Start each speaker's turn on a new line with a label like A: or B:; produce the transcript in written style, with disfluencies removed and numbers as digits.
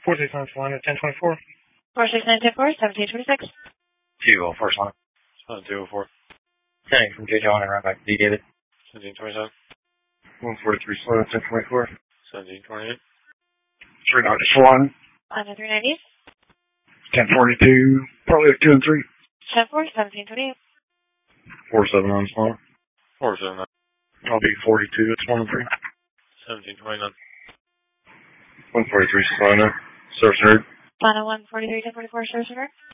A: 469 Salina, 1024.
B: 46910-4, 1726.
C: 204 Salina.
D: 204.
C: Sending from J. John and right back to D. David.
D: 1727.
A: 143 Salina, 1024.
D: 1728.
A: 390 Salina.
B: On the 390.
A: 1042, probably 2 and 3.
B: 10-4, 1728.
A: 479 Salina.
D: 479.
A: I'll be 42, it's 1 and 3.
D: 1729.
A: 143 Salina, Surf Nerd.
B: Lana 143 1044, Surf Nerd.